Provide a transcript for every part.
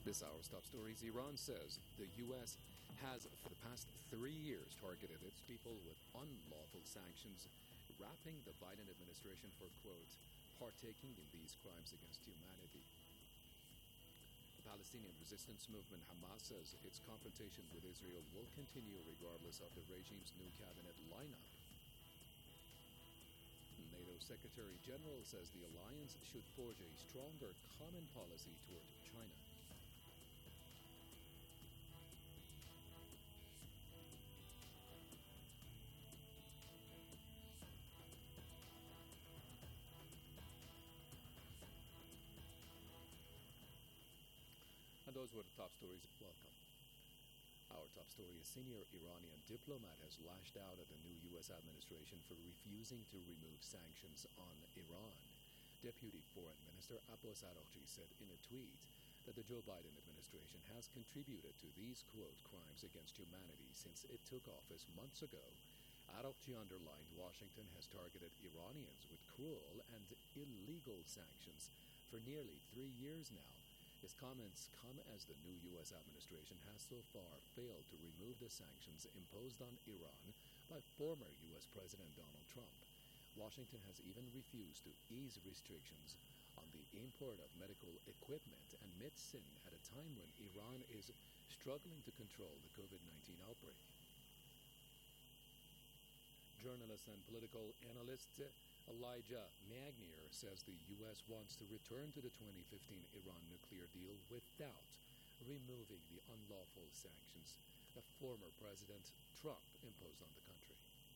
This hour's top stories. Iran says the U.S. has, for the past 3 years, targeted its people with unlawful sanctions, wrapping the Biden administration for, quote, partaking in these crimes against humanity. The Palestinian resistance movement Hamas says its confrontation with Israel will continue regardless of the regime's new cabinet lineup. NATO Secretary General says the alliance should forge a stronger common policy toward China. And those were the top stories. Welcome. Our top story: a senior Iranian diplomat has lashed out at the new U.S. administration for refusing to remove sanctions on Iran. Deputy Foreign Minister Abbas Araghchi said in a tweet that the Joe Biden administration has contributed to these, quote, crimes against humanity since it took office months ago. Araghchi underlined Washington has targeted Iranians with cruel and illegal sanctions for nearly 3 years now. His comments come as the new U.S. administration has so far failed to remove the sanctions imposed on Iran by former U.S. President Donald Trump. Washington has even refused to ease restrictions on the import of medical equipment and medicine at a time when Iran is struggling to control the COVID-19 outbreak. Journalist and political analyst Elijah Magnier says the U.S. wants to return to the 2015 Iran nuclear deal without removing the unlawful sanctions that former President Trump imposed on the country.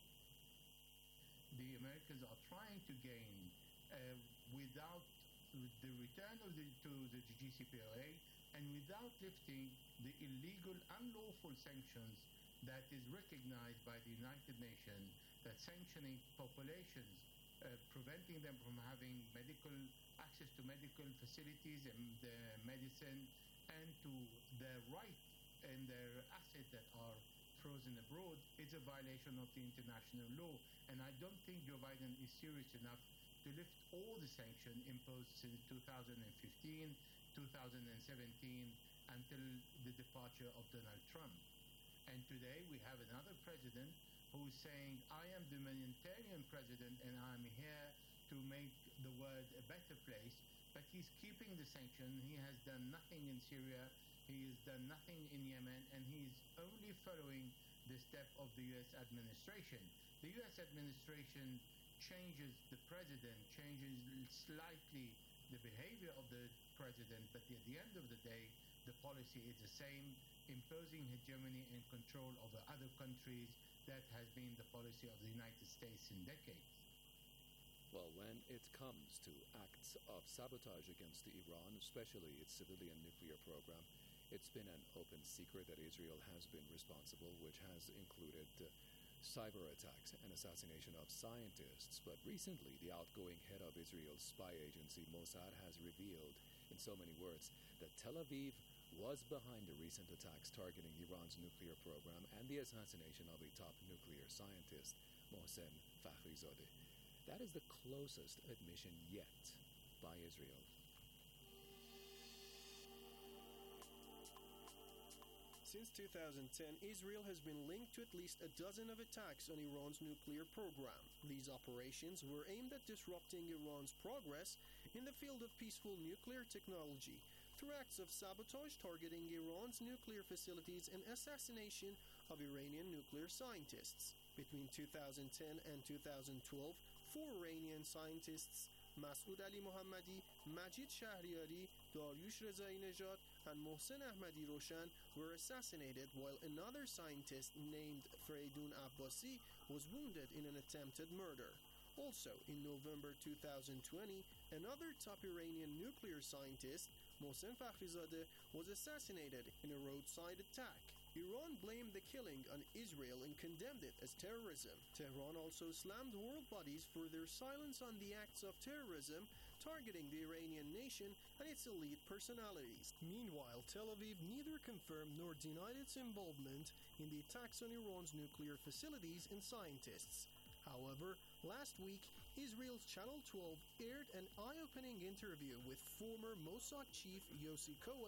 The Americans are trying to gain without the return to the JCPOA and without lifting the illegal, unlawful sanctions that is recognized by the United Nations, that sanctioning populations, preventing them from having access to medical facilities and medicine, and to their right and their assets that are frozen abroad, is a violation of the international law. And I don't think Joe Biden is serious enough to lift all the sanctions imposed since 2015, 2017, until the departure of Donald Trump. And today we have another president who is saying, I am the humanitarian president and I'm here to make the world a better place, but he's keeping the sanction. He has done nothing in Syria, he has done nothing in Yemen, and he's only following the step of the U.S. administration. The U.S. administration changes the president, changes slightly the behavior of the president, but at the end of the day, the policy is the same, imposing hegemony and control over other countries. That has been the policy of the United States in decades. Well, when it comes to acts of sabotage against Iran, especially its civilian nuclear program, it's been an open secret that Israel has been responsible, which has included cyber attacks and assassination of scientists. But recently, the outgoing head of Israel's spy agency, Mossad, has revealed, in so many words, that Tel Aviv was behind the recent attacks targeting Iran's nuclear program and the assassination of a top nuclear scientist, Mohsen Fakhrizadeh. That is the closest admission yet by Israel. Since 2010, Israel has been linked to at least a dozen of attacks on Iran's nuclear program. These operations were aimed at disrupting Iran's progress in the field of peaceful nuclear technology through acts of sabotage targeting Iran's nuclear facilities and assassination of Iranian nuclear scientists. Between 2010 and 2012, 4 Iranian scientists, Masoud Ali Mohammadi, Majid Shahriari, Dariush Rezai Nejad, and Mohsen Ahmadi Roshan were assassinated, while another scientist named Freidoun Abbasi was wounded in an attempted murder. Also, in November 2020, another top Iranian nuclear scientist, Mohsen Fakhrizadeh, was assassinated in a roadside attack. Iran blamed the killing on Israel and condemned it as terrorism. Tehran also slammed world bodies for their silence on the acts of terrorism targeting the Iranian nation and its elite personalities. Meanwhile, Tel Aviv neither confirmed nor denied its involvement in the attacks on Iran's nuclear facilities and scientists. However, last week, Israel's Channel 12 aired an eye-opening interview with former Mossad chief Yossi Cohen,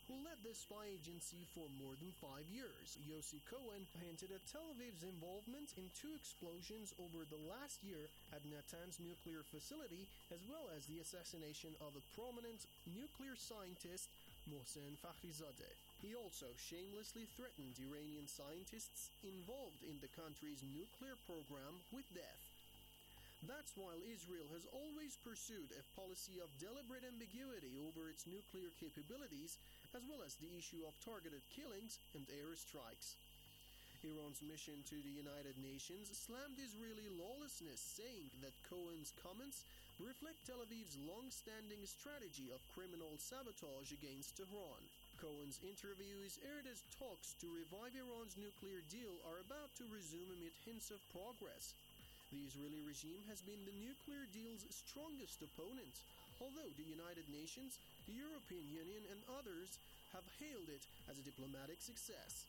who led the spy agency for more than 5 years. Yossi Cohen hinted at Tel Aviv's involvement in 2 explosions over the last year at Natanz nuclear facility, as well as the assassination of a prominent nuclear scientist, Mohsen Fakhrizadeh. He also shamelessly threatened Iranian scientists involved in the country's nuclear program with death. That's while Israel has always pursued a policy of deliberate ambiguity over its nuclear capabilities, as well as the issue of targeted killings and airstrikes. Iran's mission to the United Nations slammed Israeli lawlessness, saying that Cohen's comments reflect Tel Aviv's long-standing strategy of criminal sabotage against Tehran. Cohen's interview is aired as talks to revive Iran's nuclear deal are about to resume amid hints of progress. The Israeli regime has been the nuclear deal's strongest opponent, although the United Nations, the European Union, and others have hailed it as a diplomatic success.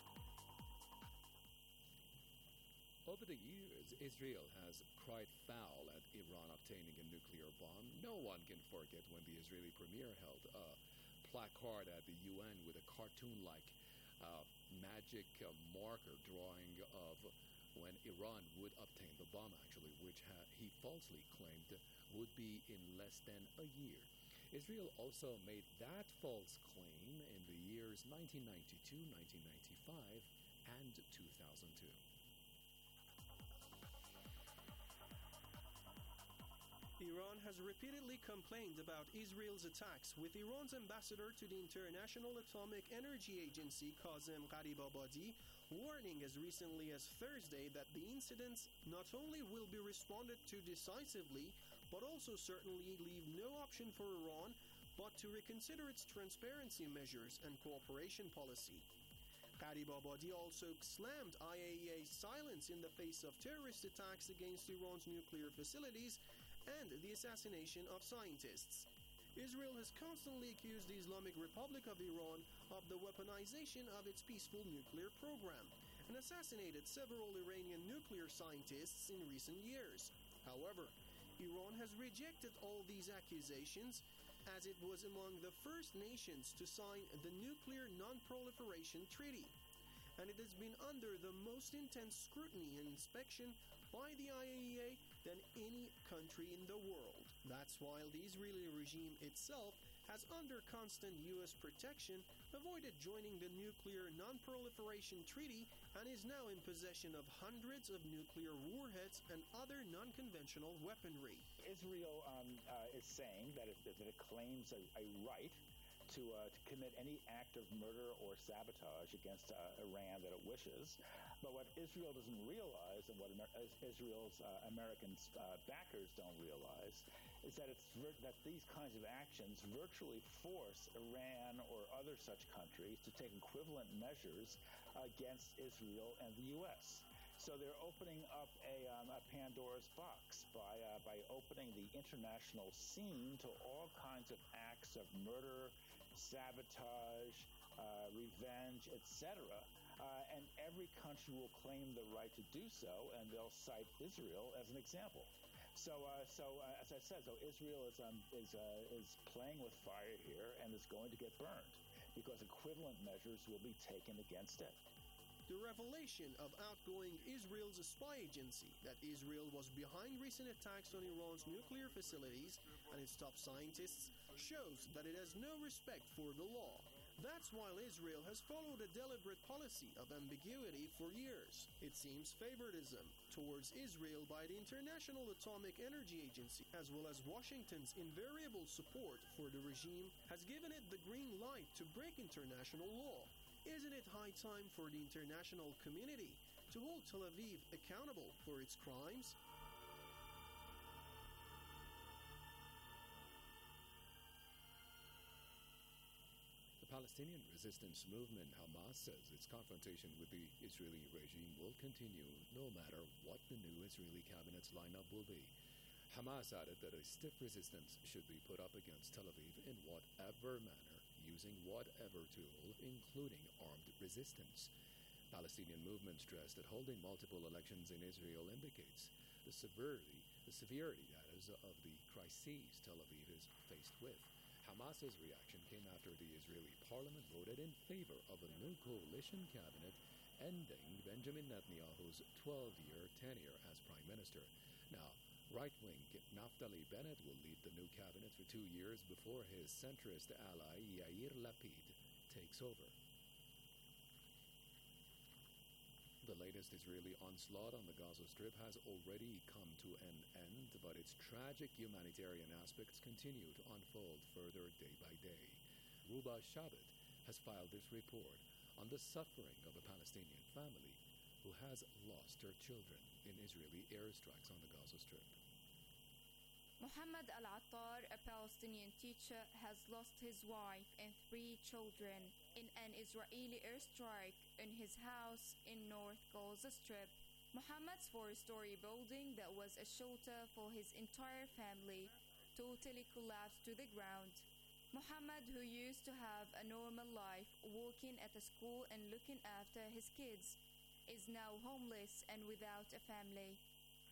Over the years, Israel has cried foul at Iran obtaining a nuclear bomb. No one can forget when the Israeli premier held a placard at the UN with a cartoon-like magic marker drawing of when Iran would obtain the bomb, actually, which he falsely claimed would be in less than a year. Israel also made that false claim in the years 1992, 1995, and 2002. Iran has repeatedly complained about Israel's attacks, with Iran's ambassador to the International Atomic Energy Agency, Kazem Gharibabadi, warning as recently as Thursday that the incidents not only will be responded to decisively, but also certainly leave no option for Iran but to reconsider its transparency measures and cooperation policy. Gharibabadi also slammed IAEA's silence in the face of terrorist attacks against Iran's nuclear facilities and the assassination of scientists. Israel has constantly accused the Islamic Republic of Iran of the weaponization of its peaceful nuclear program and assassinated several Iranian nuclear scientists in recent years. However, Iran has rejected all these accusations, as it was among the first nations to sign the Nuclear Non-Proliferation Treaty, and it has been under the most intense scrutiny and inspection by the IAEA than any country in the world. That's while the Israeli regime itself has, under constant U.S. protection, avoided joining the Nuclear Non-Proliferation Treaty and is now in possession of hundreds of nuclear warheads and other non-conventional weaponry. Israel is saying that it claims a right to commit any act of murder or sabotage against Iran that it wishes. But what Israel doesn't realize, and what Israel's American backers don't realize, is that that these kinds of actions virtually force Iran or other such countries to take equivalent measures against Israel and the U.S. So they're opening up a Pandora's box by opening the international scene to all kinds of acts of murder, sabotage, revenge, etc. And every country will claim the right to do so, and they'll cite Israel as an example. So as I said, Israel is playing with fire here and is going to get burned because equivalent measures will be taken against it. The revelation of outgoing Israel's spy agency that Israel was behind recent attacks on Iran's nuclear facilities and its top scientists shows that it has no respect for the law. That's while Israel has followed a deliberate policy of ambiguity for years. It seems favoritism towards Israel by the International Atomic Energy Agency, as well as Washington's invariable support for the regime, has given it the green light to break international law. Isn't it high time for the international community to hold Tel Aviv accountable for its crimes? The Palestinian resistance movement Hamas says its confrontation with the Israeli regime will continue no matter what the new Israeli cabinet's lineup will be. Hamas added that a stiff resistance should be put up against Tel Aviv in whatever manner, using whatever tool, including armed resistance. Palestinian movement stressed that holding multiple elections in Israel indicates the severity that is, of the crises Tel Aviv is faced with. Hamas's reaction came after the Israeli parliament voted in favor of a new coalition cabinet ending Benjamin Netanyahu's 12-year tenure as prime minister. Now, right-wing Naftali Bennett will lead the new cabinet for 2 years before his centrist ally Yair Lapid takes over. The latest Israeli onslaught on the Gaza Strip has already come to an end, but its tragic humanitarian aspects continue to unfold further day by day. Ruba Shabbat has filed this report on the suffering of a Palestinian family who has lost her children in Israeli airstrikes on the Gaza Strip. Mohammed Al-Attar, a Palestinian teacher, has lost his wife and 3 children in an Israeli airstrike in his house in North Gaza Strip. Mohammed's 4-story building that was a shelter for his entire family totally collapsed to the ground. Mohammed, who used to have a normal life working at a school and looking after his kids, is now homeless and without a family.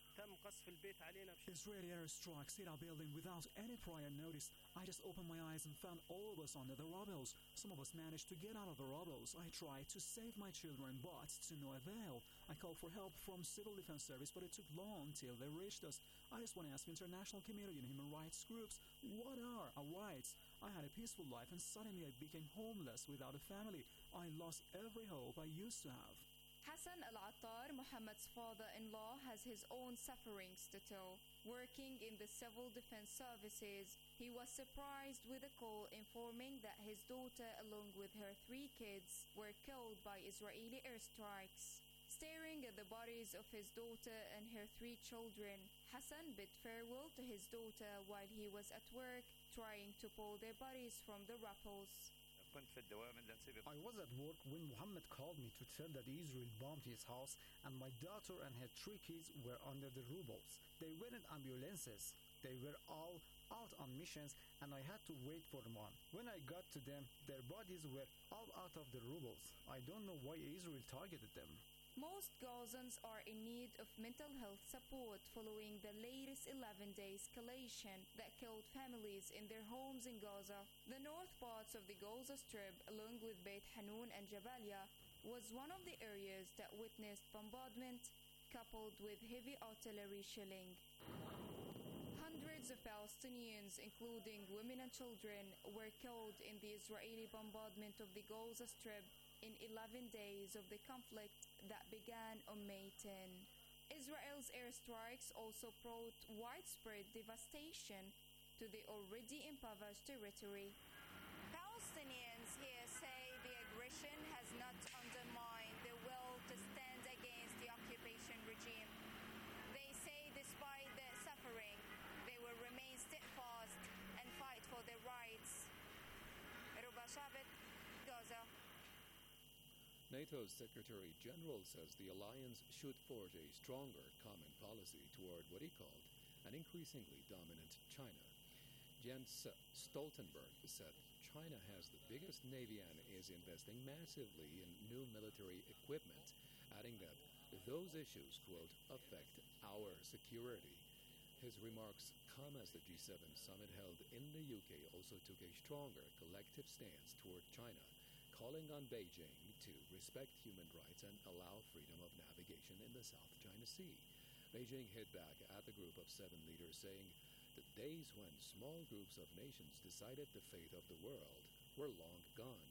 Israeli airstrikes hit our building without any prior notice. I just opened my eyes and found all of us under the rubble. Some of us managed to get out of the rubble. I tried to save my children, but to no avail. I called for help from Civil Defense Service, but it took long till they reached us. I just want to ask the international community and human rights groups, what are our rights? I had a peaceful life and suddenly I became homeless without a family. I lost every hope I used to have. Hassan Al-Attar, Mohammed's father-in-law, has his own sufferings to tell. Working in the Civil Defense Services, he was surprised with a call informing that his daughter, along with her 3 kids, were killed by Israeli airstrikes. Staring at the bodies of his daughter and her 3 children, Hassan bid farewell to his daughter while he was at work, trying to pull their bodies from the rubble. I was at work when Muhammad called me to tell that Israel bombed his house and my daughter and her 3 kids were under the rubble. They were in ambulances. They were all out on missions and I had to wait for them on. When I got to them, their bodies were all out of the rubble. I don't know why Israel targeted them. Most Gazans are in need of mental health support following the latest 11-day escalation that killed families in their homes in Gaza. The north parts of the Gaza Strip, along with Beit Hanun and Jabalia, was one of the areas that witnessed bombardment coupled with heavy artillery shelling. Hundreds of Palestinians, including women and children, were killed in the Israeli bombardment of the Gaza Strip in 11 days of the conflict that began on May 10. Israel's airstrikes also brought widespread devastation to the already impoverished territory. Palestinians here say the aggression has not undermined their will to stand against the occupation regime. They say despite their suffering, they will remain steadfast and fight for their rights. Ruba Shabbat, Gaza. NATO's Secretary General says the alliance should forge a stronger common policy toward what he called an increasingly dominant China. Jens Stoltenberg said China has the biggest navy and is investing massively in new military equipment, adding that those issues, quote, affect our security. His remarks come as the G7 summit held in the UK also took a stronger collective stance toward China, calling on Beijing to respect human rights and allow freedom of navigation in the South China Sea. Beijing hit back at the group of 7 leaders, saying the days when small groups of nations decided the fate of the world were long gone.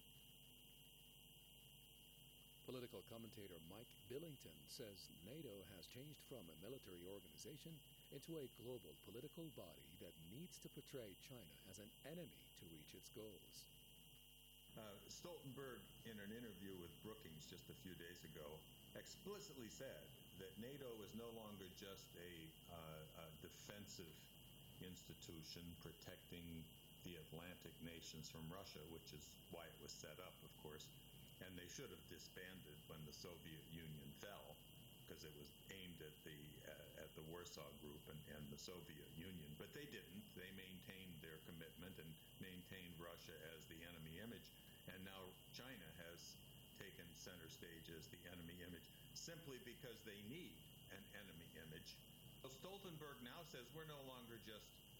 Political commentator Mike Billington says NATO has changed from a military organization into a global political body that needs to portray China as an enemy to reach its goals. Stoltenberg, in an interview with Brookings just a few days ago, explicitly said that NATO is no longer just a defensive institution protecting the Atlantic nations from Russia, which is why it was set up, of course, and they should have disbanded when the Soviet Union fell, because it was aimed at the Warsaw Group and the Soviet Union. But they didn't. They maintained their commitment and maintained Russia as the enemy image. And now China has taken center stage as the enemy image simply because they need an enemy image. So Stoltenberg now says we're no longer just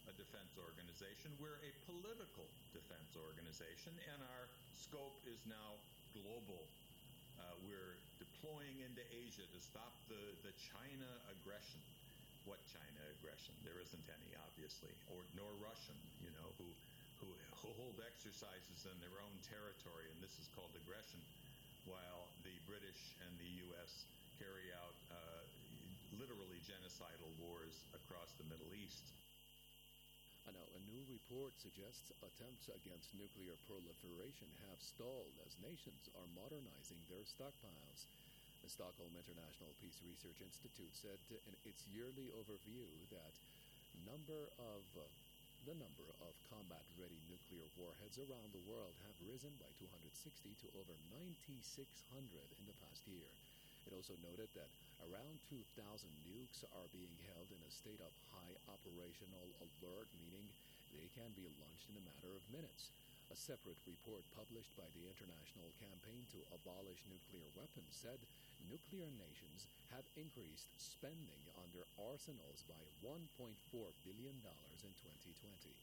a defense organization. We're a political defense organization, and our scope is now global. We're deploying into Asia to stop the China aggression. What China aggression? There isn't any, obviously, nor Russian, who hold exercises in their own territory, and this is called aggression, while the British and the U.S. carry out literally genocidal wars across the Middle East. Now, a new report suggests attempts against nuclear proliferation have stalled as nations are modernizing their stockpiles. The Stockholm International Peace Research Institute said in its yearly overview that the number of combat-ready nuclear warheads around the world have risen by 260 to over 9,600 in the past year. It also noted that around 2,000 nukes are being held in a state of high operational alert, meaning they can be launched in a matter of minutes. A separate report published by the International Campaign to Abolish Nuclear Weapons said nuclear nations have increased spending on their arsenals by $1.4 billion in 2020.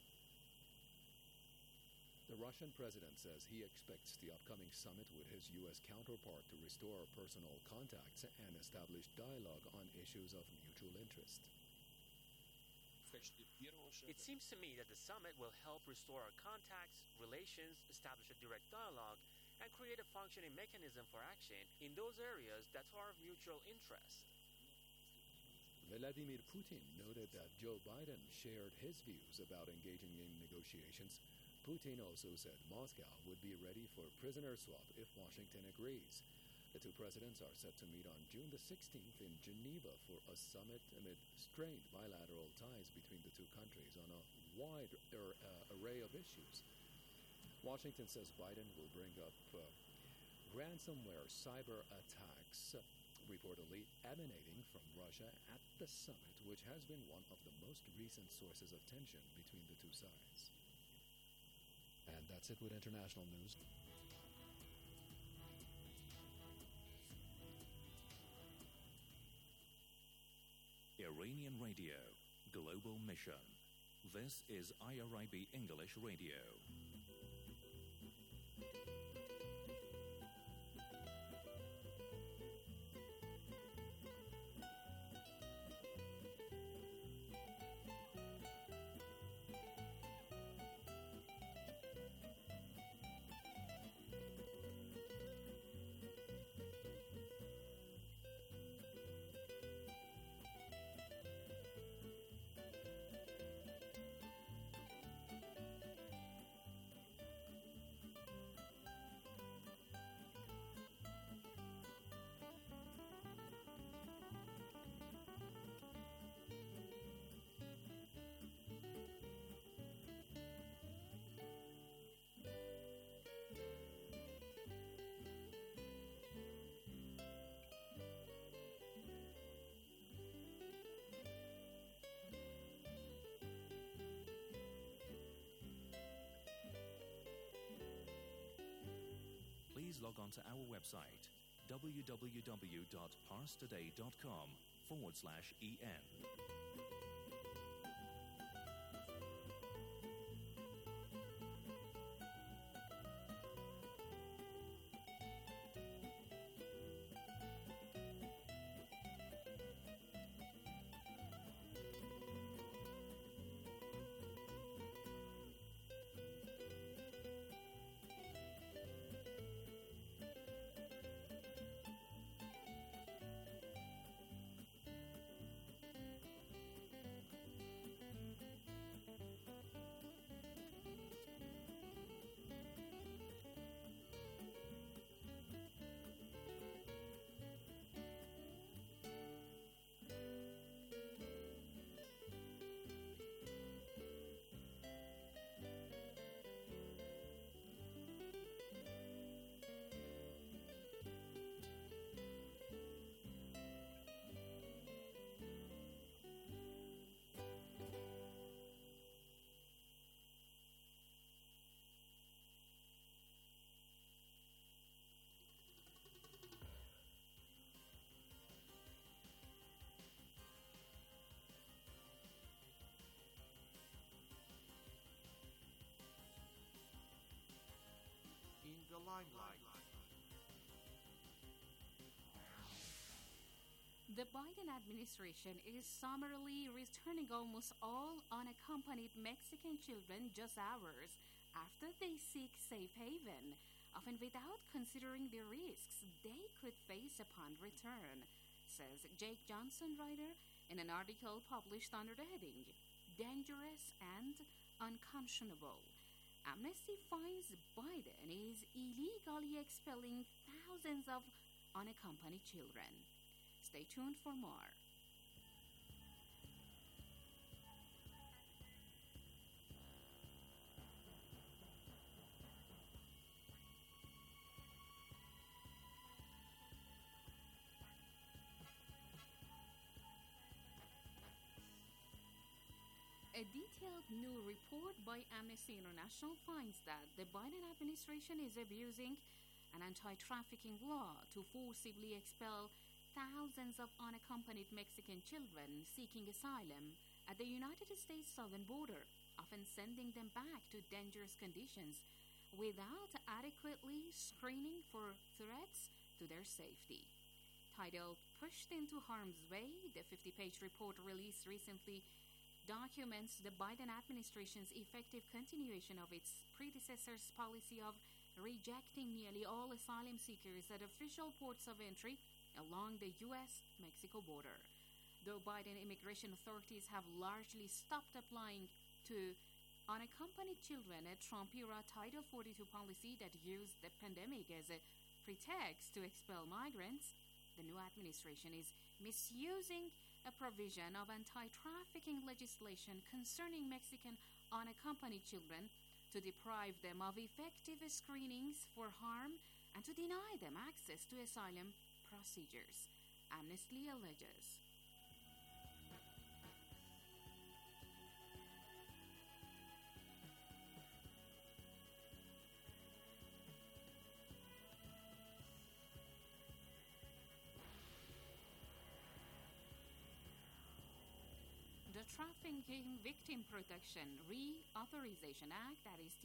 The Russian president says he expects the upcoming summit with his U.S. counterpart to restore personal contacts and establish dialogue on issues of mutual interest. It seems to me that the summit will help restore our contacts, relations, establish a direct dialogue, and create a functioning mechanism for action in those areas that are of mutual interest. Vladimir Putin noted that Joe Biden shared his views about engaging in negotiations. Putin also said Moscow would be ready for prisoner swap if Washington agrees. The two presidents are set to meet on June the 16th in Geneva for a summit amid strained bilateral ties between the two countries on a wide array of issues. Washington says Biden will bring up ransomware cyber attacks reportedly emanating from Russia at the summit, which has been one of the most recent sources of tension between the two sides. And that's it with international news. Iranian Radio, Global Mission. This is IRIB English Radio. Please log on to our website, www.parstoday.com/en. The Biden administration is summarily returning almost all unaccompanied Mexican children just hours after they seek safe haven, often without considering the risks they could face upon return, says Jake Johnson, writer, in an article published under the heading Dangerous and Unconscionable. Amnesty finds Biden is illegally expelling thousands of unaccompanied children. Stay tuned for more. A detailed new report by Amnesty International finds that the Biden administration is abusing an anti-trafficking law to forcibly expel thousands of unaccompanied Mexican children seeking asylum at the United States southern border, often sending them back to dangerous conditions without adequately screening for threats to their safety. Titled Pushed into Harm's Way, the 50-page report released recently documents the Biden administration's effective continuation of its predecessor's policy of rejecting nearly all asylum seekers at official ports of entry along the U.S.-Mexico border. Though Biden immigration authorities have largely stopped applying to unaccompanied children, a Trump-era Title 42 policy that used the pandemic as a pretext to expel migrants, the new administration is misusing a provision of anti-trafficking legislation concerning Mexican unaccompanied children to deprive them of effective screenings for harm and to deny them access to asylum procedures, Amnesty alleges. The Trafficking Victim Protection Reauthorization Act, that is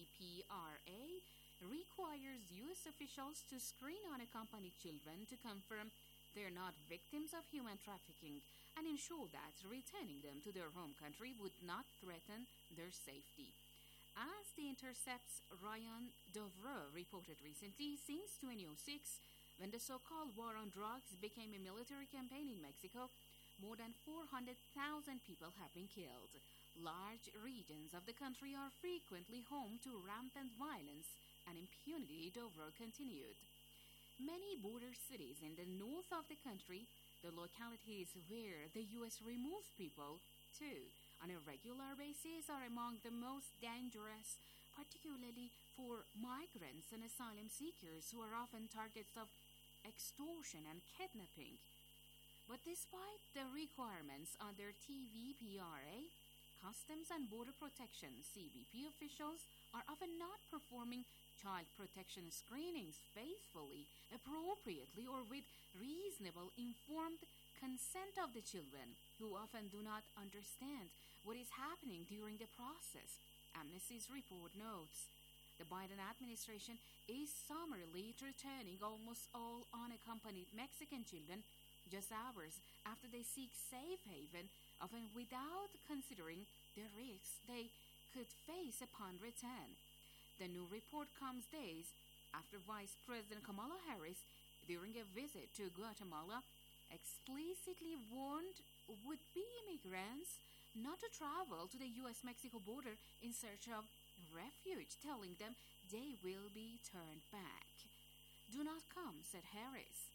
TVPRA, requires U.S. officials to screen unaccompanied children to confirm they're not victims of human trafficking and ensure that returning them to their home country would not threaten their safety. As The Intercept's Ryan Dovreau reported recently, since 2006, when the so-called war on drugs became a military campaign in Mexico, more than 400,000 people have been killed. Large regions of the country are frequently home to rampant violence and impunity, Dovreau continued. Many border cities in the north of the country, the localities where the U.S. removes people to on a regular basis, are among the most dangerous, particularly for migrants and asylum seekers who are often targets of extortion and kidnapping. But despite the requirements under TVPRA, Customs and Border Protection (CBP) officials are often not performing child protection screenings faithfully, appropriately, or with reasonable informed consent of the children, who often do not understand what is happening during the process, Amnesty's report notes. The Biden administration is summarily returning almost all unaccompanied Mexican children just hours after they seek safe haven, often without considering the risks they could face upon return. The new report comes days after Vice President Kamala Harris, during a visit to Guatemala, explicitly warned would-be immigrants not to travel to the U.S.-Mexico border in search of refuge, telling them they will be turned back. "Do not come," said Harris.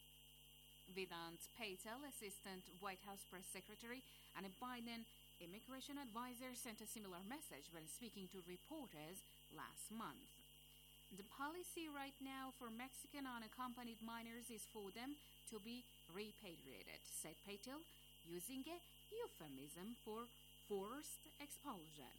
Vedant Patel, Assistant White House Press Secretary and a Biden immigration advisor, sent a similar message when speaking to reporters last month. The policy right now for Mexican unaccompanied minors is for them to be repatriated, said Patel, using a euphemism for forced expulsion.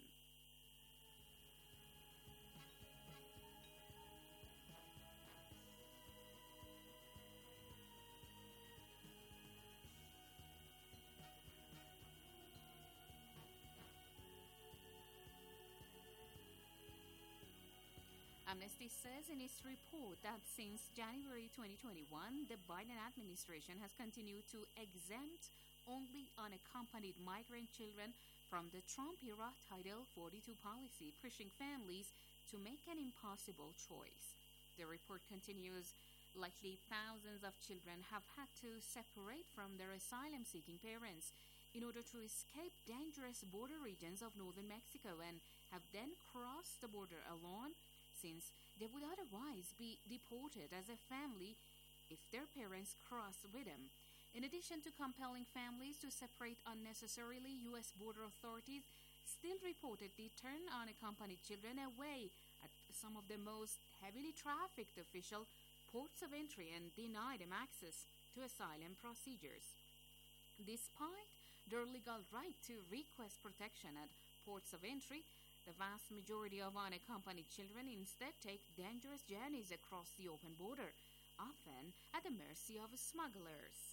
Amnesty says in its report that since January 2021, the Biden administration has continued to exempt only unaccompanied migrant children from the Trump-era Title 42 policy, pushing families to make an impossible choice. The report continues, likely thousands of children have had to separate from their asylum-seeking parents in order to escape dangerous border regions of northern Mexico and have then crossed the border alone, since they would otherwise be deported as a family if their parents cross with them. In addition to compelling families to separate unnecessarily, U.S. border authorities still reportedly turn unaccompanied children away at some of the most heavily trafficked official ports of entry and deny them access to asylum procedures. Despite their legal right to request protection at ports of entry, the vast majority of unaccompanied children instead take dangerous journeys across the open border, often at the mercy of smugglers.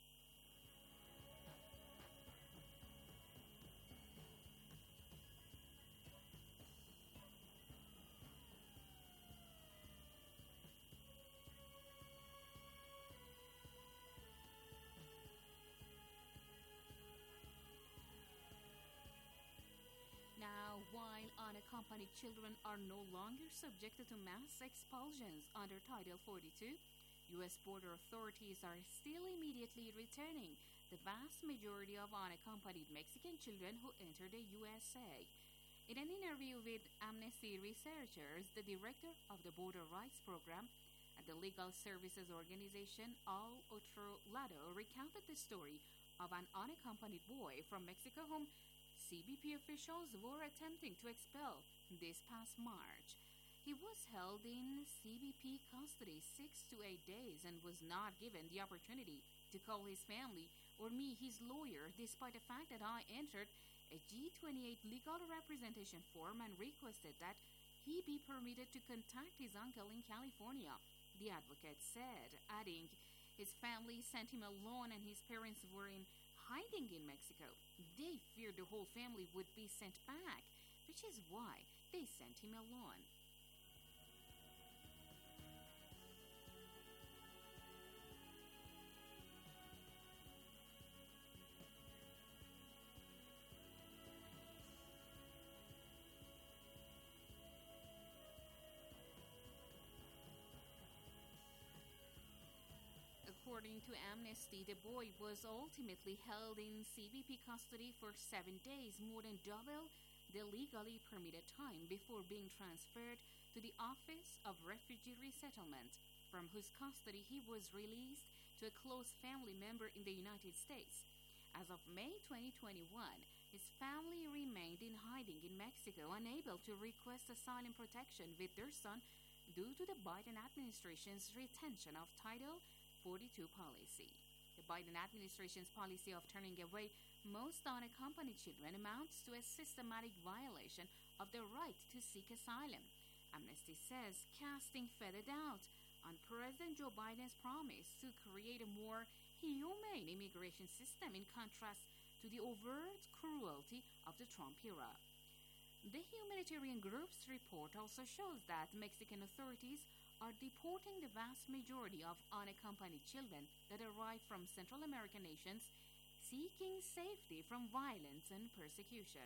Now, while unaccompanied children are no longer subjected to mass expulsions under Title 42, U.S. border authorities are still immediately returning the vast majority of unaccompanied Mexican children who enter the USA. In an interview with Amnesty researchers, the director of the Border Rights Program at the legal services organization Al Otro Lado recounted the story of an unaccompanied boy from Mexico whom CBP officials were attempting to expel this past March. He was held in CBP custody 6 to 8 days and was not given the opportunity to call his family or me, his lawyer, despite the fact that I entered a G28 legal representation form and requested that he be permitted to contact his uncle in California, the advocate said, adding his family sent him alone and his parents were in hiding in Mexico. They feared the whole family would be sent back, which is why they sent him alone. According to Amnesty, the boy was ultimately held in CBP custody for 7 days, more than double the legally permitted time, before being transferred to the Office of Refugee Resettlement, from whose custody he was released to a close family member in the United States. As of May 2021, his family remained in hiding in Mexico, unable to request asylum protection with their son due to the Biden administration's retention of Title 42 policy. The Biden administration's policy of turning away most unaccompanied children amounts to a systematic violation of the right to seek asylum. Amnesty says, casting further doubt on President Joe Biden's promise to create a more humane immigration system in contrast to the overt cruelty of the Trump era. The humanitarian group's report also shows that Mexican authorities are deporting the vast majority of unaccompanied children that arrive from Central American nations seeking safety from violence and persecution.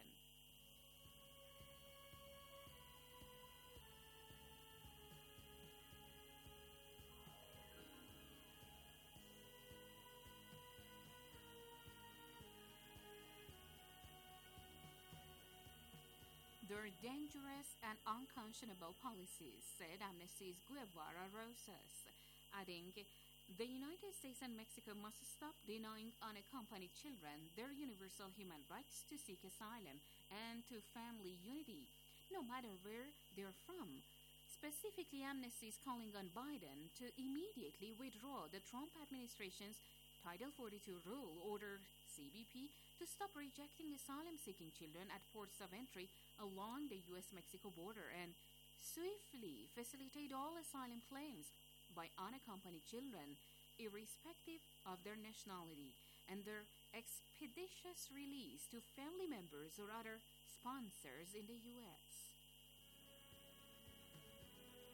Their dangerous and unconscionable policies, said Amnesty's Guevara Rosas, adding, the United States and Mexico must stop denying unaccompanied children their universal human rights to seek asylum and to family unity, no matter where they're from. Specifically, Amnesty is calling on Biden to immediately withdraw the Trump administration's Title 42 rule, order CBP to stop rejecting asylum-seeking children at ports of entry along the U.S.-Mexico border and swiftly facilitate all asylum claims by unaccompanied children, irrespective of their nationality, and their expeditious release to family members or other sponsors in the U.S.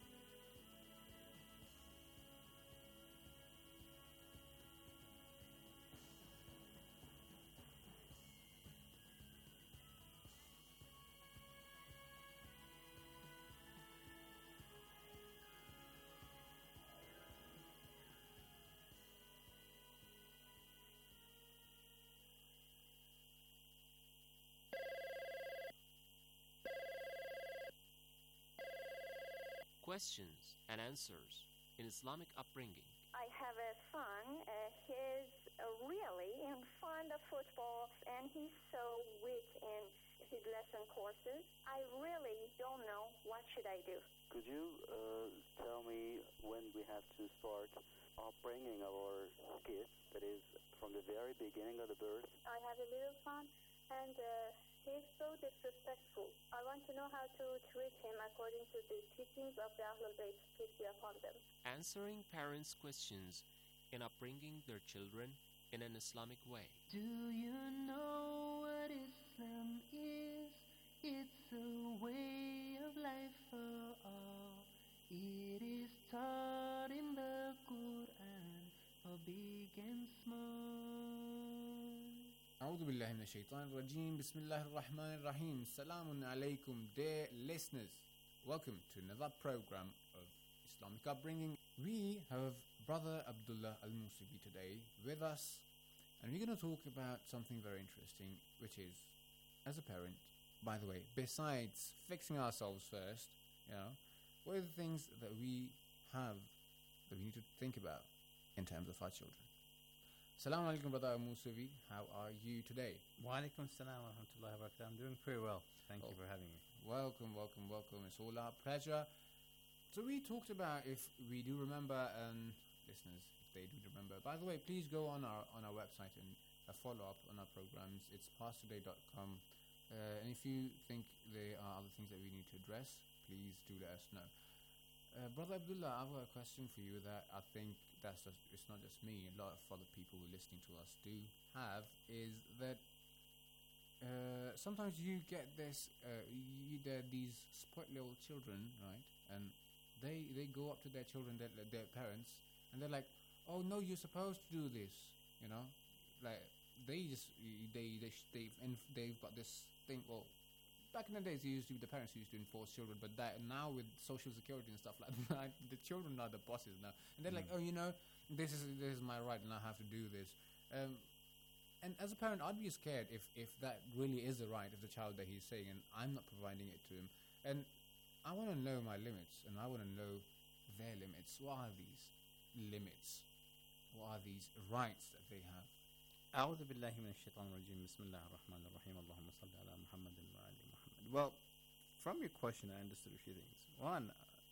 questions and answers in Islamic upbringing. I have a son. He's really in fond of football, and he's so weak in his lesson courses. I really don't know what should I do. Could you tell me when we have to start upbringing our kids, that is, from the very beginning of the birth? I have a little son, and he's so disrespectful. I want to know how to treat him according to the teachings of the Ahlul Bayt, peace be upon them. Answering parents' questions in upbringing their children in an Islamic way. Do you know what Islam is? It's a way of life for all. It is taught in the Quran for big and small. أعوذ بالله من الشيطان الرجيم. بسم الله الرحمن الرحيم. Salamun alaikum, dear listeners. Welcome to another program of Islamic Upbringing. We have Brother Abdullah Al-Musavi today with us, and we're going to talk about something very interesting, which is, as a parent, by the way, besides fixing ourselves first, what are the things that we have that we need to think about in terms of our children? Assalamu alaikum, Brother Al-Musavi. How are you today? Wa alaikum salam wa rahmatullahi wa barakatuh. I'm doing pretty well. Thank you for having me. Welcome. It's all our pleasure. So we talked about, if we do remember, listeners, if they do remember. By the way, please go on our website and follow up on our programs. It's pasttoday.com. And if you think there are other things that we need to address, please do let us know. Brother Abdullah, I've got a question for you that I think it's not just me, a lot of other people who are listening to us do have, is that sometimes you get this, these spoiled little children, right? And they go up to their children, their parents, and they're like, "Oh no, you're supposed to do this," like they've got this thing. Well, back in the days, the parents used to enforce children, but now with social security and stuff like that, the children are the bosses now, and they're like, "Oh, this is my right, and I have to do this." And as a parent, I'd be scared if that really is the right of the child that he's saying, and I'm not providing it to him. And I want to know my limits, and I want to know their limits. What are these limits? What are these rights that they have? أعوذ بالله من الشيطان الرجيم. بسم الله الرحمن الرحيم. اللهم صل على محمد وعلى محمد. Well, from your question, I understood a few things. One,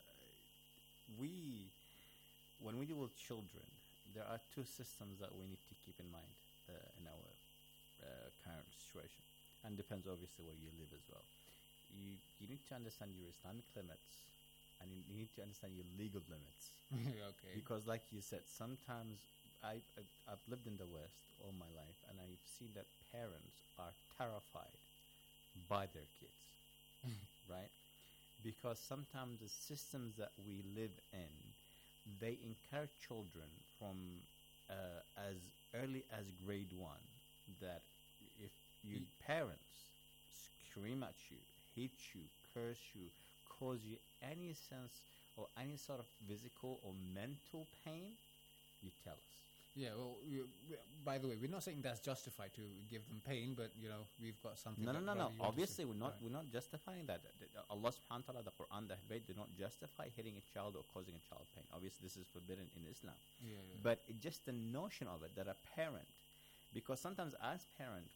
when we deal with children, there are two systems that we need to keep in mind in our current situation, and depends obviously where you live as well. You need to understand your Islamic limits, and you need to understand your legal limits. Okay. Because, like you said, sometimes I've lived in the West all my life, and I've seen that parents are terrified by their kids, right? Because sometimes the systems that we live in, they encourage children from as early as grade 1 that if your parents scream at you, hit you, curse you, cause you any sense or any sort of physical or mental pain, you tell us. Yeah, well, by the way, we're not saying that's justified to give them pain, but we've got something. No. Obviously, we're not justifying that. Allah Subhanahu wa Taala, the Quran, the Hadith, do not justify hitting a child or causing a child pain. Obviously, this is forbidden in Islam. Yeah. But just the notion of it that a parent, because sometimes as parent,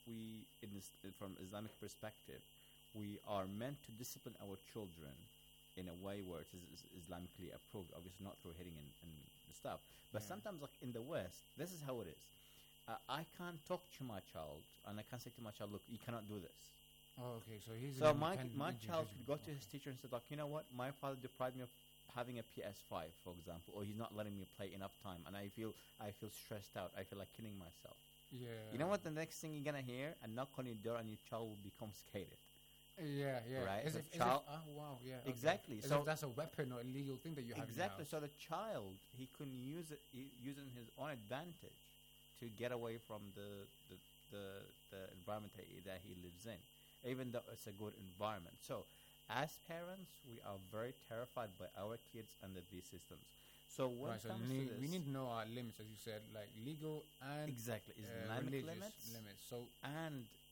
from Islamic perspective, we are meant to discipline our children in a way where it is Islamically approved. Obviously, not through hitting and stuff. But sometimes, like in the West, this is how it is. I can't talk to my child, and I can't say to my child, "Look, you cannot do this." Oh, okay. So my child could go to his teacher and say, "Like, you know what? My father deprived me of having a PS5, for example, or he's not letting me play enough time, and I feel stressed out. I feel like killing myself." Yeah. You know what? The next thing you're gonna hear, a knock on your door, and your child will be confiscated. Yeah. Right. Wow. Yeah. Exactly. Okay. So that's a weapon or illegal thing that you have. Exactly. So the child, he couldn't use it using his own advantage to get away from the environment that he lives in, even though it's a good environment. So, as parents, we are very terrified by our kids under these systems. So when it comes to this, we need to know our limits, as you said, like legal and exactly Islamic limits. So and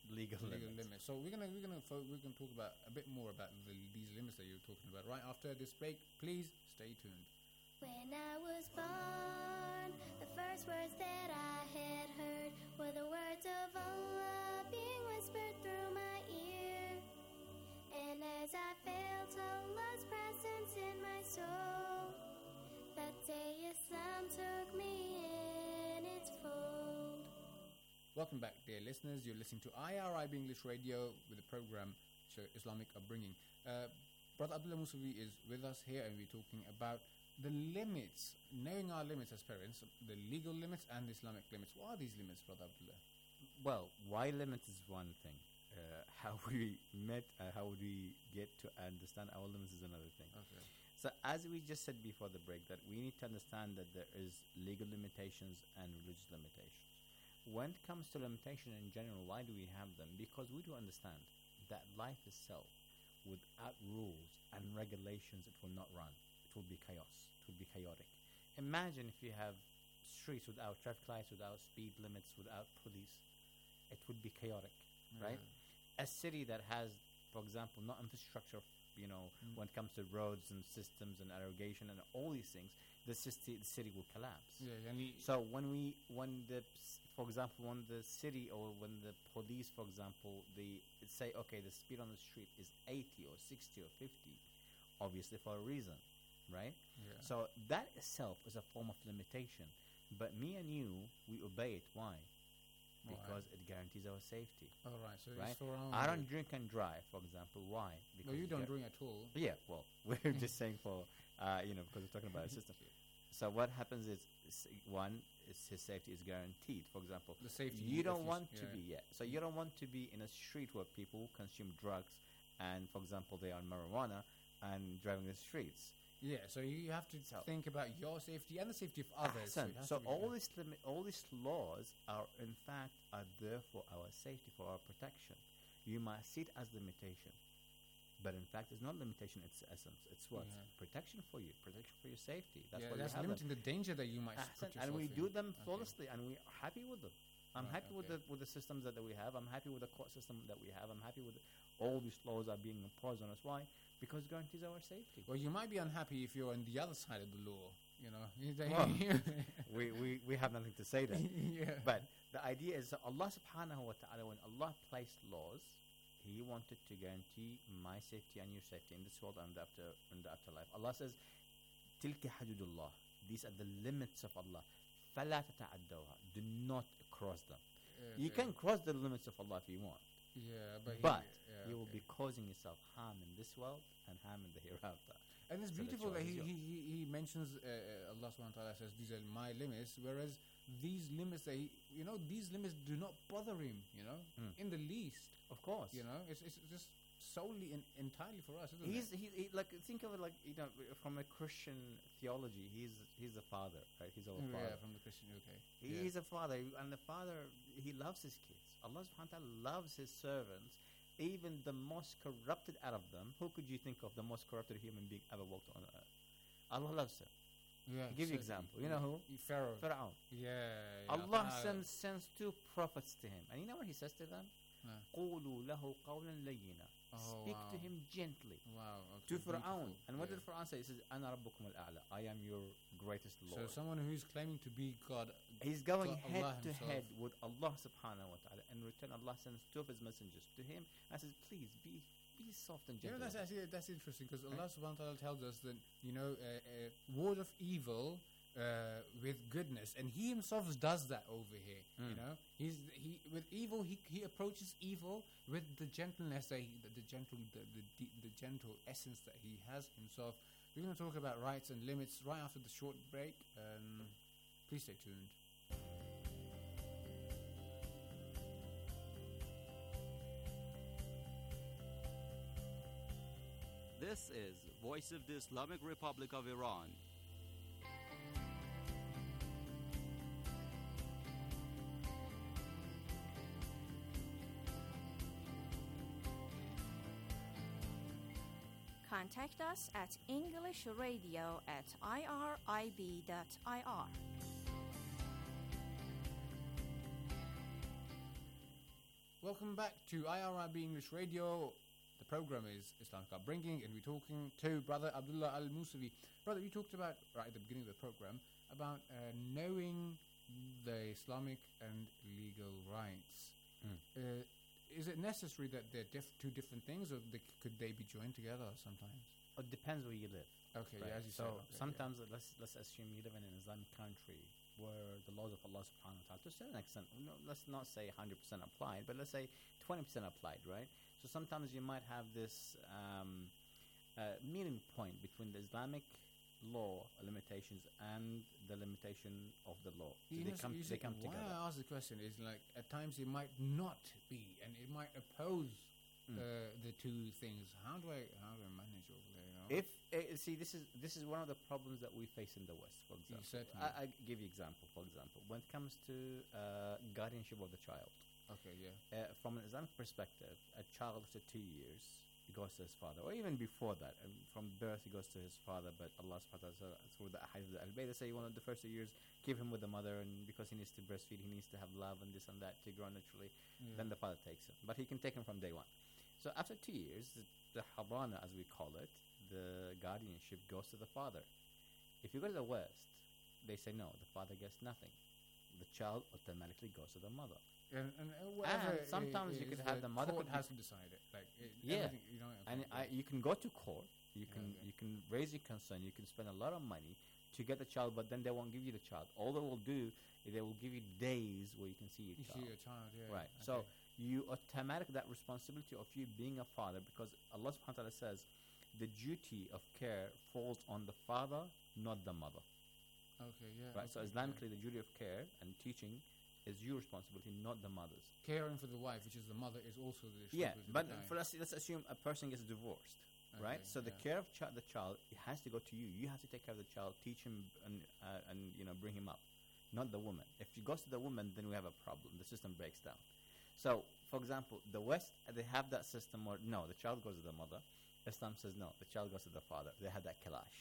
legal limits. So we're gonna talk about a bit more about these limits that you're talking about right after this break. Please stay tuned. When I was born, the first words that I had heard were the words of Allah being whispered through my ear. And as I felt Allah's presence in my soul, that day Islam took me in its fold. Welcome back, dear listeners. You're listening to IRIB English Radio with the program Islamic Upbringing. Brother Abdullah Musavi is with us here, and we're talking about the limits, knowing our limits as parents, the legal limits and the Islamic limits. What are these limits, Brother Abdullah? Well, why limits is one thing. How we get to understand our limits is another thing. Okay. So as we just said before the break, that we need to understand that there is legal limitations and religious limitations. When it comes to limitation in general, why do we have them? Because we do understand that life itself, without rules and regulations, it will not run. It will be chaos. It will be chaotic. Imagine if you have streets without traffic lights, without speed limits, without police. It would be chaotic, right? A city that has, for example, not infrastructure, when it comes to roads and systems and irrigation and all these things, the city will collapse. So when the city or when the police, for example, they say, okay, the speed on the street is 80 or 60 or 50, obviously for a reason, right? Yeah. So that itself is a form of limitation. But me and you, we obey it. Why? Because it guarantees our safety. All right. So right? it's for I don't drink and drive, for example. Why? Because you don't drink at all. Yeah. Well, we're just saying because we're talking about a system. So what happens is, one, his safety is guaranteed. For example, the safety you don't want to be. So you don't want to be in a street where people consume drugs, and for example, they are on marijuana and driving the streets. Yeah, so you have to think about your safety and the safety of others. So all these laws are there for our safety, for our protection. You might see it as limitation, but in fact, it's not limitation. It's essence. It's what protection for you, protection for your safety. That's what that's limiting the danger that you might put yourself and we in. do them flawlessly, and we're happy with them. I'm happy with the systems that we have. I'm happy with the court system that we have. I'm happy with all these laws are being imposed on us. Why? Because it guarantees our safety. Well, you might be unhappy if you're on the other side of the law. We have nothing to say then. But the idea is that Allah subhanahu wa ta'ala, when Allah placed laws, He wanted to guarantee my safety and your safety in this world and in the afterlife. Allah says, "Tilka hududullah." These are the limits of Allah. فَلَا تَتَعَدَّوْهَا. Do not cross them. You can cross the limits of Allah if you want. But you will be causing yourself harm in this world and harm in the hereafter. And it's beautiful that he mentions Allah subhanahu wa ta'ala says these are my limits, whereas these limits these limits do not bother him, in the least. Of course. It's just solely entirely for us, isn't it? He like think of it like from a Christian theology, he's a father, right? He's our father. Yeah, from the Christian, okay. He's a father, and the father, he loves his kids. Allah subhanahu wa ta'ala loves his servants, even the most corrupted out of them. Who could you think of the most corrupted human being ever walked on earth? Allah loves him. Yeah, I'll give you an example. You know who? Pharaoh. Yeah. Allah sends two prophets to him, and you know what he says to them? قولوا له قولا لينا. Speak to him gently. Wow. To Fir'aun. And what did Fir'aun say? He says, أنا ربكم الأعلى. I am your greatest Lord. So someone who's claiming to be God, he's going head to head with Allah subhanahu wa ta'ala. In return, Allah sends two of his messengers to him and says, please be soft and gentle. That's interesting, because Allah subhanahu wa ta'ala tells us that ward of evil with goodness, and He Himself does that over here. He with evil, he approaches evil with the gentleness that the gentle essence that He has Himself. We're going to talk about rights and limits right after the short break. Please stay tuned. This is Voice of the Islamic Republic of Iran. Contact us at englishradio@irib.ir. welcome back to IRIB English Radio. The program is Islamic Upbringing, and we're talking to Brother Abdullah Al-Musavi. Brother, you talked about, right at the beginning of the program, about knowing the Islamic and legal rights. Is it necessary that they're two different things, or could they be joined together sometimes? It depends where you live. Okay, right? yeah, as you so said. Okay, sometimes let's assume you live in an Islamic country where the laws of Allah subhanahu wa ta'ala, to a certain extent, let's not say 100% applied, but let's say 20% applied, right? So sometimes you might have this meeting point between the Islamic law limitations and the limitation of the law. So they come together. Why I ask the question is, like, at times it might not be, and it might oppose the two things. How do I manage over there? You know? See, this is one of the problems that we face in the West. For example, I give you example. For example, when it comes to guardianship of the child. Okay, yeah. From an Islamic perspective, a child after 2 years goes to his father, or even before that, from birth he goes to his father. But Allah subhanahu wa ta'ala, through the hadith of Al-Bayt, they say one of the first 2 years, keep him with the mother, and because he needs to breastfeed, he needs to have love and this and that to grow naturally. Then the father takes him, but he can take him from day one. So after 2 years, the habana, as we call it, the guardianship goes to the father. If you go to the West, they say no, the father gets nothing. The child automatically goes to the mother. And sometimes you could have the mother court has to decide it. Like you know, and you can go to court. You can raise your concern. You can spend a lot of money to get the child, but then they won't give you the child. All they will do is they will give you days where you can see your child. See your child, yeah. Right. Okay. So you automatic that responsibility of you being a father, because Allah subhanahu wa ta'ala says the duty of care falls on the father, not the mother. Okay, yeah. Right. So Islamically, the duty of care and teaching is your responsibility, not the mother's. Caring for the wife, which is the mother, is also the responsibility. Yeah, but let's assume a person gets divorced, right? So the care of the child, it has to go to you. You have to take care of the child, teach him, and bring him up, not the woman. If it goes to the woman, then we have a problem. The system breaks down. So, for example, the West, they have that system where, no, the child goes to the mother. Islam says, no, the child goes to the father. They have that clash.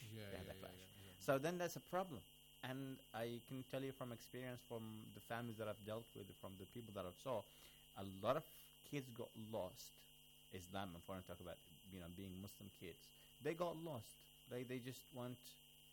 So then there's a problem. And I can tell you from experience, from the families that I've dealt with, from the people that I've saw, a lot of kids got lost. Islam, if I want to talk about, being Muslim kids, they got lost. They just went,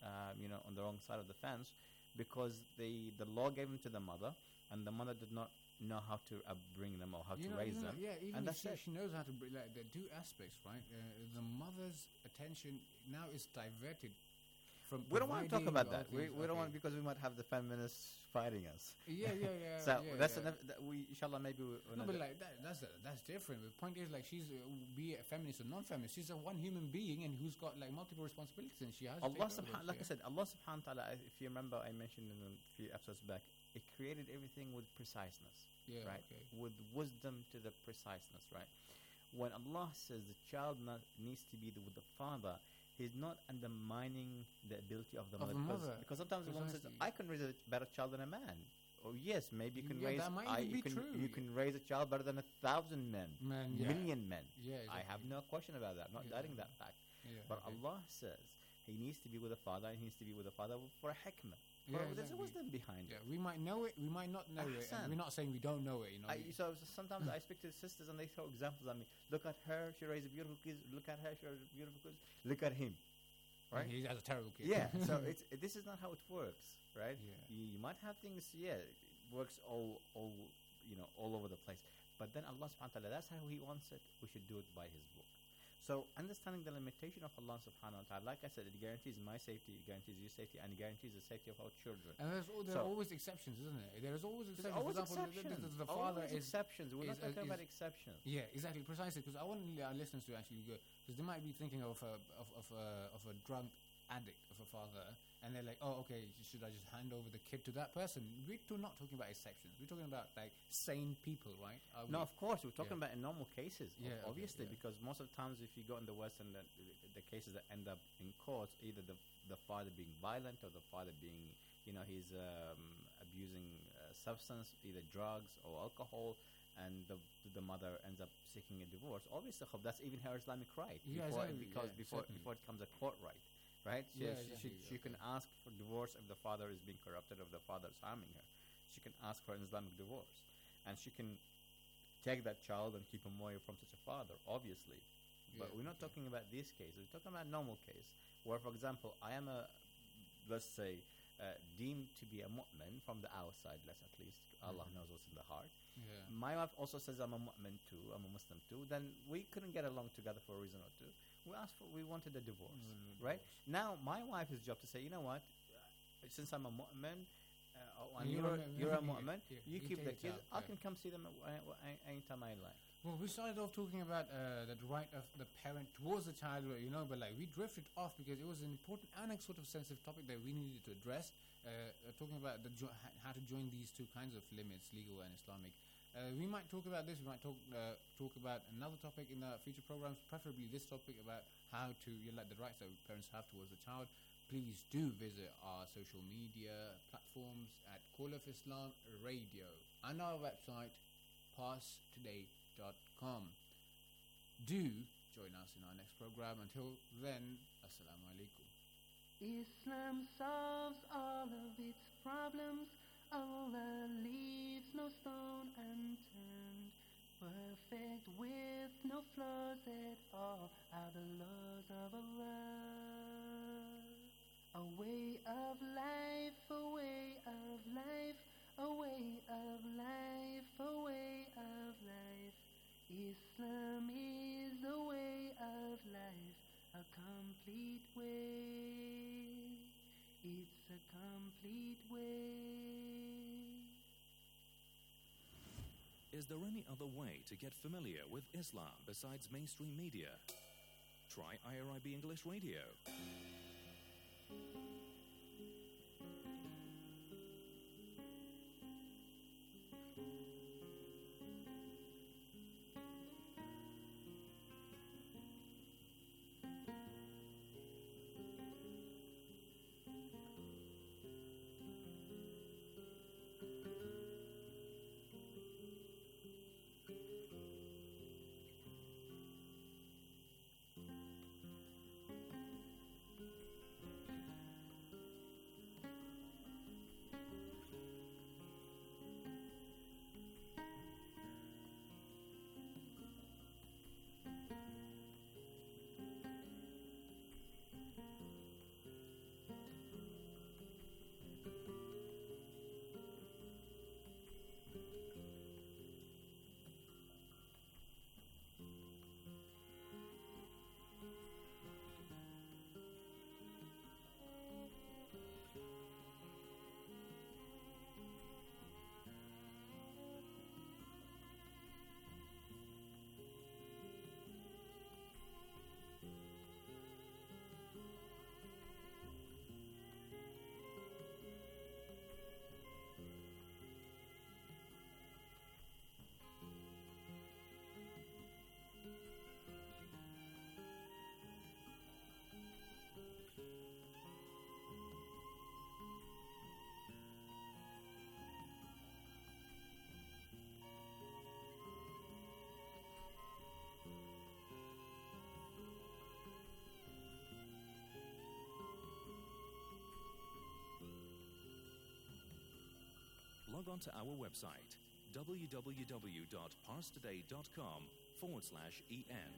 on the wrong side of the fence, because the law gave them to the mother, and the mother did not know how to bring them or how to raise them. Yeah, even if she knows how to bring, like, there are two aspects, right? The mother's attention now is diverted. We don't want to talk about that. We don't want, because we might have the feminists fighting us. Yeah. So that's inshallah, maybe. No, but like that's different. The point is, like, she's be a feminist or non-feminist. She's one human being and who's got like multiple responsibilities, and she has. Allah subhanahu, like I said, Allah subhanahu wa ta'ala. If you remember, I mentioned in a few episodes back, it created everything with preciseness. Yeah. Right. Okay. With wisdom to the preciseness. Right. When Allah says the child needs to be with the father, He's not undermining the ability of the mother. Because sometimes a woman says, I can raise a better child than a man. Oh yes, maybe you can raise. You can raise a child better than 1,000 men, million men. Yeah, exactly. I have no question about that. I'm not doubting that fact. Yeah, but Allah says he needs to be with the father. He needs to be with the father for a hikmah. There's a wisdom behind it. Yeah, we might know it. We might not know it. And we're not saying we don't know it. So sometimes I speak to sisters and they throw examples at me. Look at her. She raised beautiful kids. Look at her. She raised beautiful kids. Look at him. Right? He has a terrible kid. Yeah. So this is not how it works, right? Yeah. You might have things. Yeah, it works all over the place. But then Allah subhanahu wa ta'ala, that's how He wants it. We should do it by His book. So understanding the limitation of Allah subhanahu wa ta'ala, like I said, it guarantees my safety, it guarantees your safety, and it guarantees the safety of our children. And there are always exceptions, isn't there? There's always exceptions. For example, the father is exceptions. We're not talking about exceptions. Yeah, exactly, precisely. Because I want our listeners to actually go, because they might be thinking of a drug addict of a father, and they're like, oh, okay, should I just hand over the kid to that person? We're not talking about exceptions. We're talking about like sane people, right? No, of course, we're talking about in normal cases. Yeah, obviously, because most of the times, if you go in the West and the cases that end up in courts, either the father being violent or the father being, he's abusing substance, either drugs or alcohol, and the mother ends up seeking a divorce. Obviously, that's even her Islamic right. Before it becomes a court right. Right? She can ask for divorce if the father is being corrupted, if the father is harming her. She can ask for an Islamic divorce. And she can take that child and keep him away from such a father, obviously. But Yeah, we're not talking about this case. We're talking about normal case where, for example, I am let's say, deemed to be a mu'min from the outside, at least. Allah knows what's in the heart. Yeah. My wife also says I'm a mu'min too, I'm a Muslim too. Then we couldn't get along together for a reason or two. We wanted a divorce, right? Now, my wife's job to say, you know what, since I'm a mu'min, and you're a mu'min, you keep the kids, I can come see them anytime I like. Well, we started off talking about the right of the parent towards the child, but like we drifted off because it was an important and sort of sensitive topic that we needed to address. Talking about how to join these two kinds of limits, legal and Islamic. We might talk about this. We might talk about another topic in the future programs, preferably this topic about how to the rights that parents have towards the child. Please do visit our social media platforms at Call of Islam Radio and our website, passtoday.com. Do join us in our next program. Until then, Assalamu alaikum. Islam solves all of its problems. Allah leaves no stone unturned. Perfect with no flaws at all are the laws of Allah. A way of life, a way of life, a way of life, a way of life. Islam is a way of life, a complete way. It's a complete way. Is there any other way to get familiar with Islam besides mainstream media? Try IRIB English Radio. Log on to our website, www.parstoday.com/en.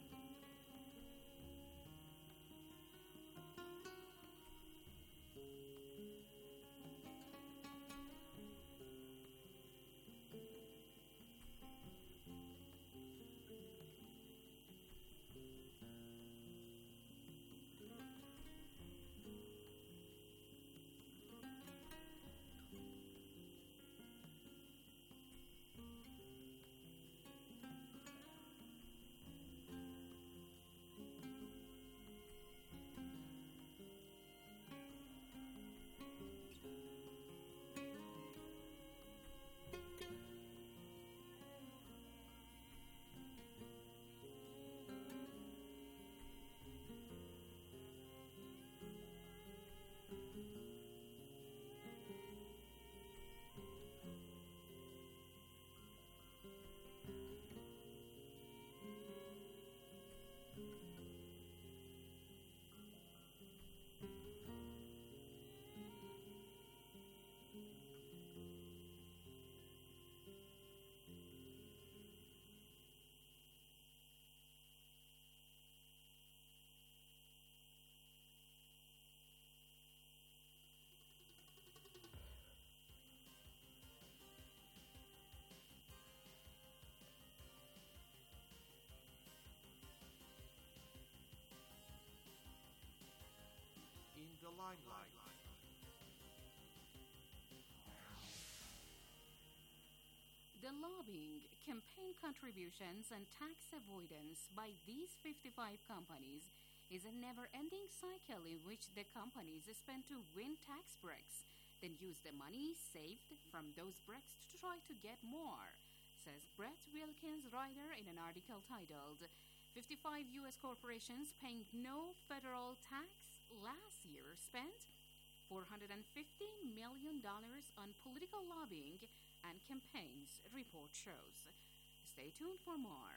lobbying, campaign contributions, and tax avoidance by these 55 companies is a never-ending cycle in which the companies spend to win tax breaks, then use the money saved from those breaks to try to get more, says Brett Wilkins Ryder in an article titled 55 U.S. corporations paying no federal tax last year spent $450 million on political lobbying and campaigns, report shows. Stay tuned for more.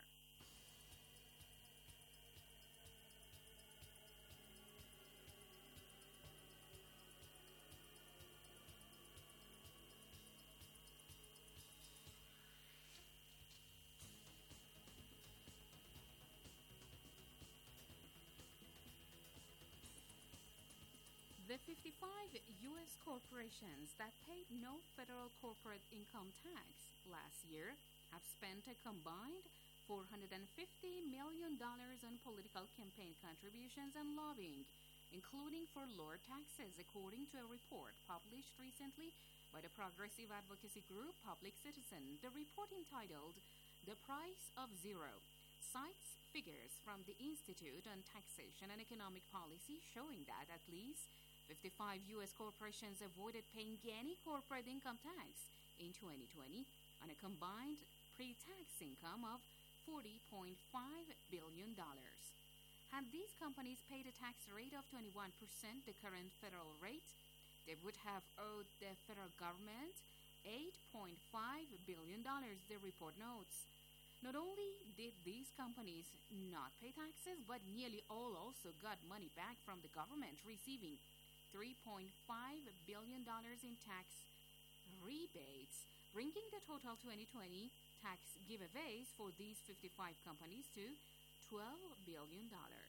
The 55 U.S. corporations that paid no federal corporate income tax last year have spent a combined $450 million on political campaign contributions and lobbying, including for lower taxes, according to a report published recently by the progressive advocacy group Public Citizen. The report, entitled The Price of Zero, cites figures from the Institute on Taxation and Economic Policy showing that at least 55 U.S. corporations avoided paying any corporate income tax in 2020 on a combined pre-tax income of $40.5 billion. Had these companies paid a tax rate of 21%, the current federal rate, they would have owed the federal government $8.5 billion, the report notes. Not only did these companies not pay taxes, but nearly all also got money back from the government, receiving $3.5 billion in tax rebates, bringing the total 2020 tax giveaways for these 55 companies to $12 billion.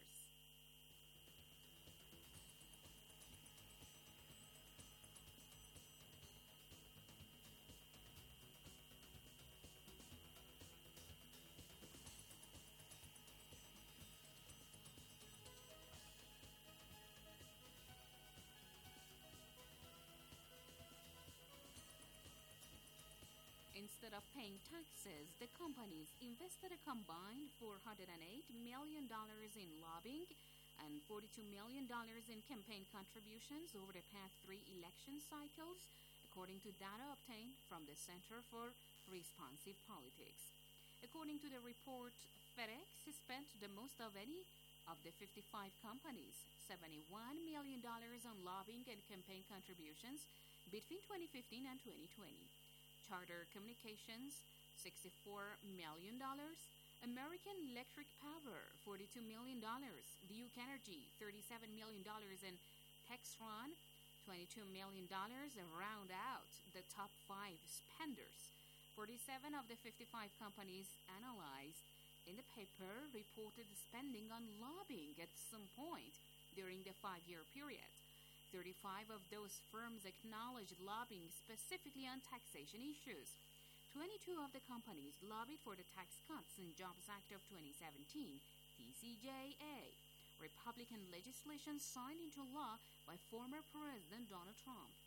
Instead of paying taxes, the companies invested a combined $408 million in lobbying and $42 million in campaign contributions over the past 3 election cycles, according to data obtained from the Center for Responsive Politics. According to the report, FedEx spent the most of any of the 55 companies, $71 million on lobbying and campaign contributions between 2015 and 2020. Charter Communications, $64 million. American Electric Power, $42 million. Duke Energy, $37 million. And Textron, $22 million. Round out the top 5 spenders. 47 of the 55 companies analyzed in the paper reported spending on lobbying at some point during the 5-year period. 35 of those firms acknowledged lobbying specifically on taxation issues. 22 of the companies lobbied for the Tax Cuts and Jobs Act of 2017, TCJA, Republican legislation signed into law by former President Donald Trump.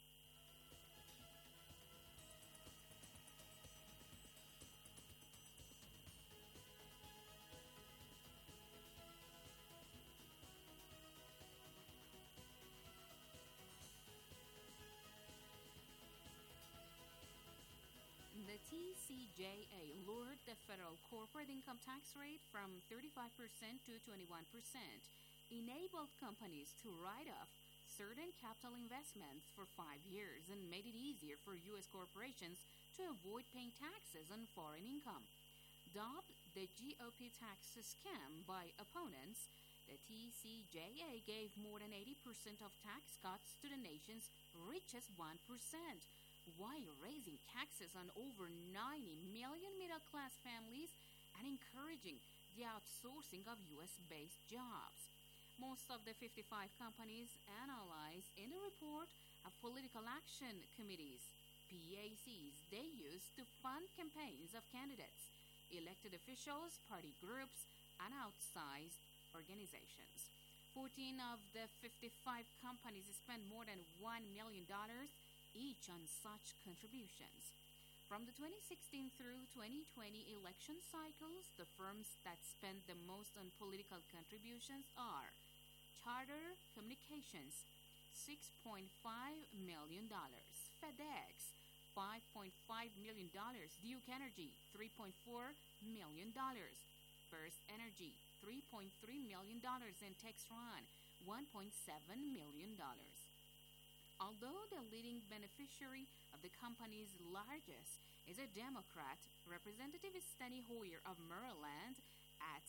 The TCJA lowered the federal corporate income tax rate from 35% to 21%, enabled companies to write off certain capital investments for 5 years, and made it easier for U.S. corporations to avoid paying taxes on foreign income. Dubbed the GOP tax scam by opponents, the TCJA gave more than 80% of tax cuts to the nation's richest 1%. While raising taxes on over 90 million middle-class families and encouraging the outsourcing of U.S.-based jobs. Most of the 55 companies analyzed in the report have political action committees, PACs, they use to fund campaigns of candidates, elected officials, party groups, and outsized organizations. 14 of the 55 companies spend more than $1 million each on such contributions. From the 2016 through 2020 election cycles, the firms that spent the most on political contributions are Charter Communications, $6.5 million, FedEx, $5.5 million, Duke Energy, $3.4 million, First Energy, $3.3 million, and Textron, $1.7 million. Although the leading beneficiary of the company's largest is a Democrat, Representative Steny Hoyer of Maryland at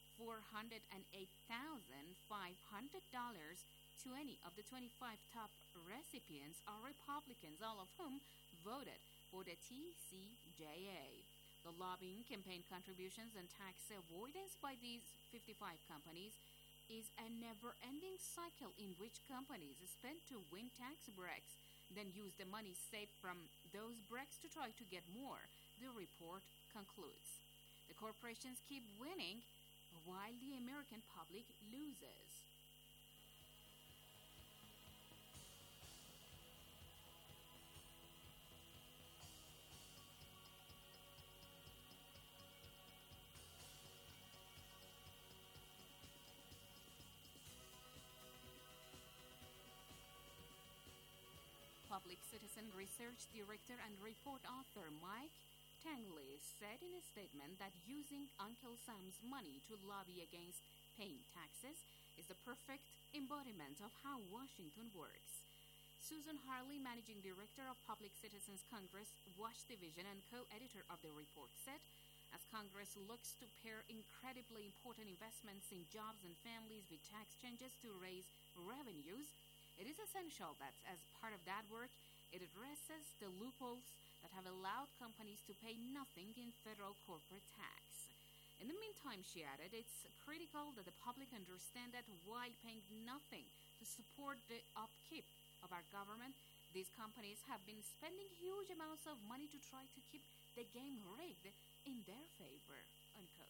$408,500, 20 of the 25 top recipients are Republicans, all of whom voted for the TCJA. The lobbying, campaign contributions, and tax avoidance by these 55 companies is a never-ending cycle in which companies spend to win tax breaks, then use the money saved from those breaks to try to get more, the report concludes. The corporations keep winning while the American public loses. Public Citizen Research Director and report author Mike Tangley said in a statement that using Uncle Sam's money to lobby against paying taxes is the perfect embodiment of how Washington works. Susan Harley, Managing Director of Public Citizens Congress Wash Division and co-editor of the report, said, as Congress looks to pair incredibly important investments in jobs and families with tax changes to raise revenues, it is essential that as part of that work, it addresses the loopholes that have allowed companies to pay nothing in federal corporate tax. In the meantime, she added, it's critical that the public understand that while paying nothing to support the upkeep of our government, these companies have been spending huge amounts of money to try to keep the game rigged in their favor, unquote.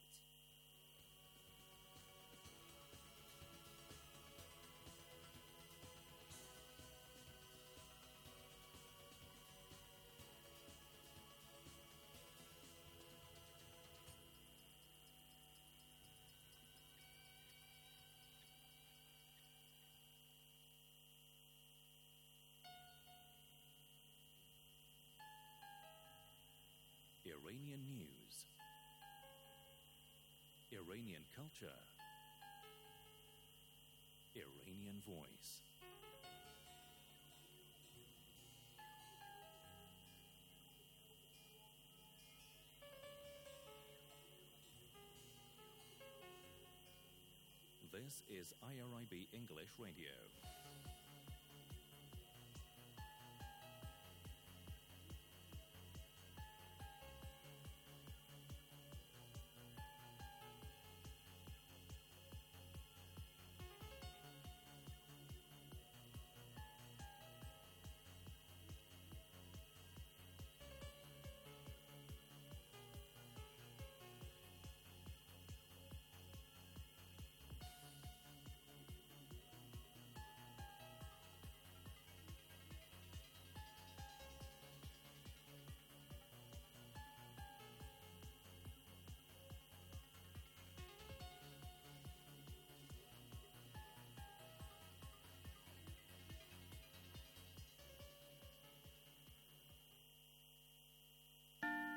Iranian news, Iranian culture, Iranian voice. This is IRIB English Radio.